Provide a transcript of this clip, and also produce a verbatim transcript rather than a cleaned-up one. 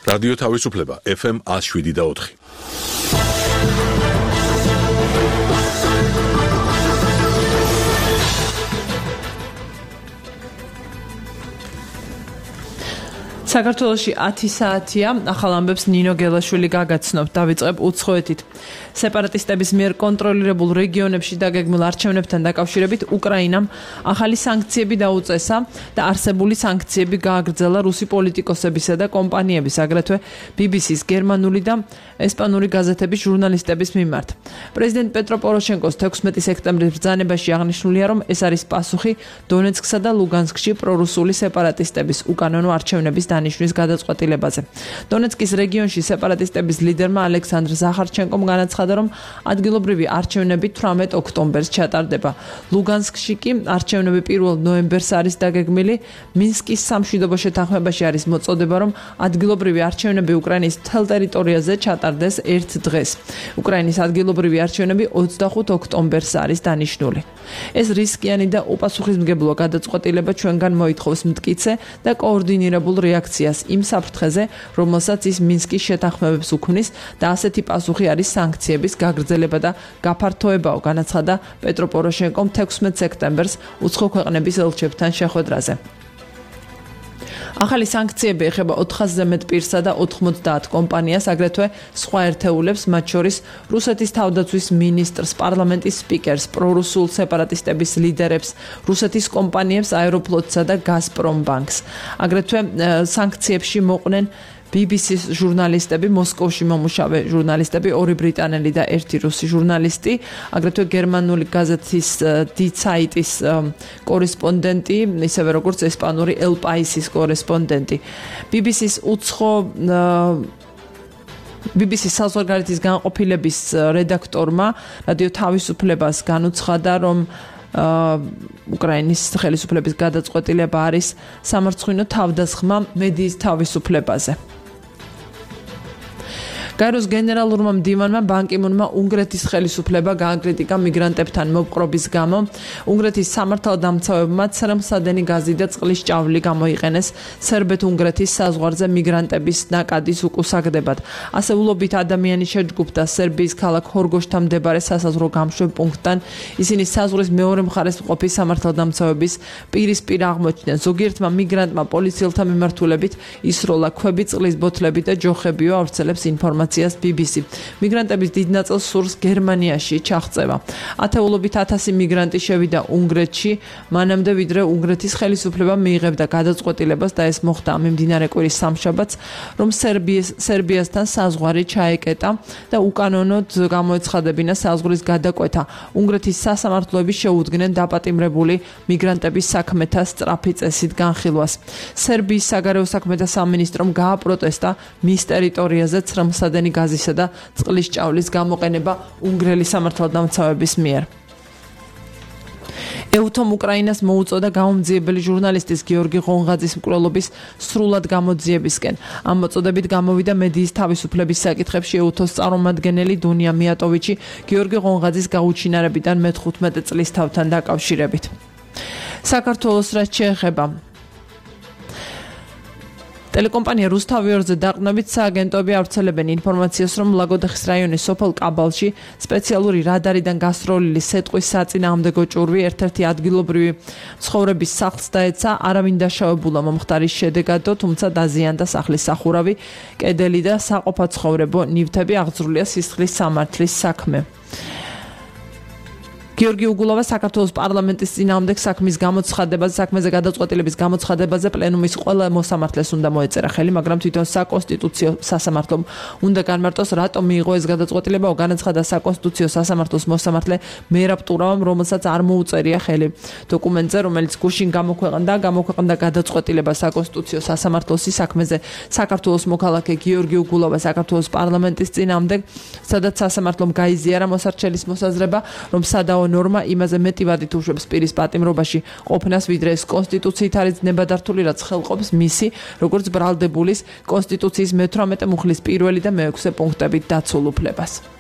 რადიო თავისუფლება ეფ ემ one oh seven და four. საქართველოში ათი საათია, ახალ ამბებს ნინო გელაშვილი გაგაცნობთ, დავიწყებ უცხოეთით. სეპარატისტების მიერ კონტროლირებულ რეგიონებში დაგეგმილ არჩევნებთან დაკავშირებით უკრაინამ ახალი სანქციები დაუწესა და არსებული სანქციები გააგრძელა რუსი პოლიტიკოსებისა და კომპანიების, აგრეთვე ბი ბი სის გერმანული და ესპანური გაზეთების ჟურნალისტების მიმართ. პრეზიდენტ პეტრო პოროშენკოს თექვსმეტი სექტემბრის ბრძანებაში აღნიშნულია, რომ ეს არის პასუხი დონეცკსა და ლუგანსკში პრორუსული სეპარატისტების უკანონო არჩევნების ნიშნის გადაწყვეტილებაზე. დონეცკის რეგიონში სეპარატისტების ლიდერმა ალექსანდრ ზახარჩენკომ განაცხადა, რომ ადგილობრივი არჩევნები თვრამეტ ოქტომბერს ჩატარდება. ლუგანსკში კი არჩევნები პირველ ნოემბერს არის დაგეგმილი. მინსკის სამშვიდობო შეთანხმებაში არის მოწოდება, რომ ადგილობრივი არჩევნები უკრაინის მთელ ტერიტორიაზე ჩატარდეს ერთ დღეს. უკრაინის ადგილობრივი არჩევნები ოცდახუთ ოქტომბერს არის დანიშნული. ეს რისკიანი და უპასუხისმგებლო გადაწყვეტილება ჩვენგან მოითხოვს მტკიცე და კოორდინირებულ რეაქციას იმ საფრთხეზე, რომელსაც ის მინსკის შეთანხმებებს უქმნის და ასეთი პასუხი არის სანქციების გაგრძელება და გაფართოებაო, განაცხადა პეტრო პოროშენკომ თექვსმეტ სექტემბერს უცხო ქვეყნების ელჩებთან შეხვედრაზე. ახალი სანქციები ეხება ოთხასზე მეტ პირსა და ოთხმოცდაათ კომპანიას, აგრეთვე სხვა ერთეულებს, მათ შორის რუსეთის თავდაცვის მინისტრს, პარლამენტის სპიკერს, პრორუსულ სეპარატისტების ლიდერებს, რუსეთის კომპანიებს აეროფლოტსა და გაზპრომბანკს. აგრეთვე სანქციებში მოყვნენ ბი ბი სის ჟურნალისტები, მოსკოვში მომუშავე ჟურნალისტები, ორი ბრიტანელი და ერთი რუსი ჟურნალისტი, აგრეთვე გერმანული გაზეთის Die Zeit-ის კორესპონდენტი, ისევე როგორც ესპანური El País-ის კორესპონდენტი. ბი ბი სის უცხო ბი ბი სის საზღვარგარეთის განყოფილების რედაქტორმა რადიო თავისუფლებას განუცხადა, რომ უკრაინის ხელისუფლების გადაწყვეტილება არის სამარცხვინო თავდასხმა მედიის თავისუფლებაზე. გაეროს გენერალურმა მდივანმა ბან კი მუნმა უნგრეთის ხელისუფლება გააკრიტიკა მიგრანტებთან მოპყრობის გამო. უნგრეთის სამართალდამცავებმა ცრემლსადენი გაზი და წყლის ჭავლი გამოიყენეს სერბეთ-უნგრეთის საზღვარზე მიგრანტების ნაკადის უკუსაგდებად. ასეულობით ადამიანი შეჯგუფდა სერბიის ქალაქ ჰორგოშთან მდებარე სასაზღვრო გამშვებ პუნქტთან. ისინი საზღვრის მეორე მხარეს მყოფი სამართალდამცავების პირისპირ აღმოჩნდნენ. ზოგიერთმა მიგრანტმა პოლიციელთა მიმართულებით ისროლა ქვები, წყლის ბოთლები და ჯოხებიო, ავრცელებს ინფორმაციას ბი ბი სი. მიგრანტების დიდ ნაწილს სურს გერმანიაში ჩაღწევა. ათეულობით ათასი მიგრანტი შევიდა უნგრეთში, მანამდე ვიდრე უნგრეთის ხელისუფლება მიიღებდა გადაწყვეტილებას და ეს მოხდა მიმდინარე კვირის სამშაბათს, რომ სერბიის სერბიასთან საზღვარი ჩაეკეტა და უკანონოდ გამოეცხადებინა საზღვრის გადაკვეთა. უნგრეთის სასამართლოები შეუდგნენ დაპატიმრებული მიგრანტების საქმეთა სწრაფი წესით განხილვას. სერბიის საგარეო საქმეთა სამინისტრომ გააპროტესტა მის ტერიტორიაზე ცრემლსადენი გაზისა და წყლის ჭავლის გამოყენება უნგრელი სამართალდამცავების მიერ. ეუთომ უკრაინას მოუწოდა გამომძიებელი ჟურნალისტის გიორგი ღონღაძის მკვლელობის სრულად გამოძიებისკენ. ამ მოწოდებით გამოვიდა მედიის თავისუფლების საკითხებში ეუთოს წარმომადგენელი დუნია მიატოვიჩი გიორგი ღონღაძის გაუჩინარებიდან მეთხუთმეტი წლის თავთან დაკავშირებით. საქართველოს რაც შეეხება ტელეკომპანია რუსთავიორზე დაყრდნობით სააგენტოები ავრცელებენ ინფორმაციას, რომ ლაგოდეხის რაიონის სოფელ კაბალში სპეციალური რადარიდან გასროლილი სეტყვის საწინააღმდეგო ჭურვი ერთ-ერთი ადგილობრივი ცხოვრების სახლს დაეცა, არავინ დაშავებულა მომხდარის შედეგადო, თუმცა დაზიანდა სახლის სახურავი, კედელი და საყოფაცხოვრებო ნივთები, აღძრულია სისხლის სამართლის საქმე. გიორგი უგულავა საქართველოს პარლამენტის წინააღმდეგ საქმის გამოცხადებაზე, საქმეზე გადაწყვეტილების გამოცხადებაზე პლენუმის ყველა მოსამართლეს უნდა მოეწერა ხელი, მაგრამ თვითონ საკონსტიტუციო სასამართლომ უნდა განმარტოს, რატომ მიიღო ეს გადაწყვეტილება. განაცხადა საკონსტიტუციო სასამართლოს მოსამართლე მერაბ ტურავამ, რომელსაც არ მოუწერია ხელი დოკუმენტზე, რომელიც გუშინ გამოქვეყნდა, გამოქვეყნდა გადაწყვეტილება საკონსტიტუციო სასამართლოსი საქმეზე საქართველოს მოქალაქე გიორგი უგულავა საქართველოს პარლამენტის წინააღმდეგ, სადაც სასამართლომ გაიზიარა მოსარჩელის მოსაზრება, რომ სადაო ნორმა იმაზე მეტი ვადით უშვებს პირის პატიმრობაში ყოფნას, ვიდრე ეს კონსტიტუციით არის ნებადართული, რაც ხელყოფს მისი, როგორც ბრალდებულის კონსტიტუციის მეთვრამეტე მუხლის პირველი და მეექვსე პუნქტებით დაცულ უფლებას.